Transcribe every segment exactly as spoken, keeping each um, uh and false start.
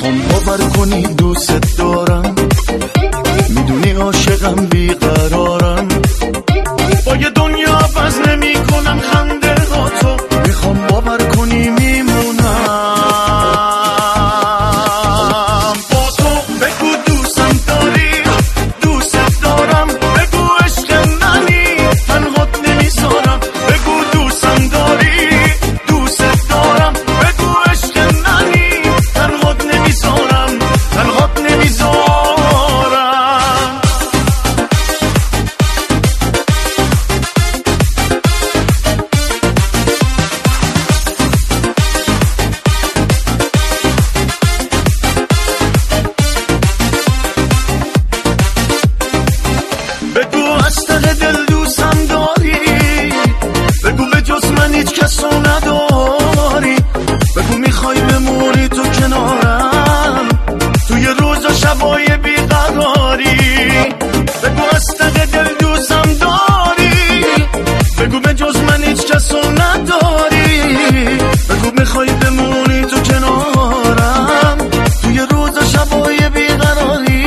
میخوام باور کنی دوست دارم، میدونی عاشقم بیقرارم، با یه دنیا عوض نمی کنم خنده ها تو، میخوام باور کنی میمونم با تو. بگو دوستم داری، دوست دارم، بگو عشق منی، تنهات نمیذارم، بگو دوستم داری، دوست دارم، بگو عشق منی، تنهات نمیذارم، تنهات نمیذارم. بگو از ته دل دوستم داری، بگو به جز من هیچ کسو نداری، بگو میخوای بمونی تو کنارم توی روز و شبای بیقراری، بگو از ته دل دوستم داری، بگو به جز من هیچ کسو نداری، بگو میخوای بمونی تو کنارم توی روز و شبای بیقراری.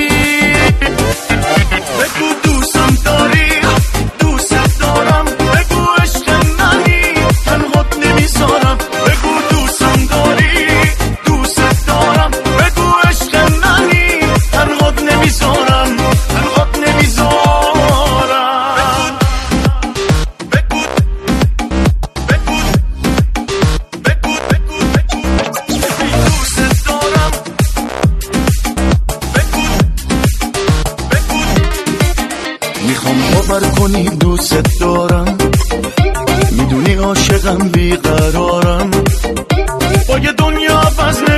بگو دوستم داری، دوست دارم، بگو عشق منی، تنهات نمیذارم، بگو دوستم داری، دوست دارم، بگو عشق منی، تنهات نمیذارم، تنهات نمیذارم. بگو بگو بگو بگو بگو دوست دارم، بگو بگو. میخوام باور کنی دوست دارم، میدونی عاشقم بیقرارم، با یه دنیا عوض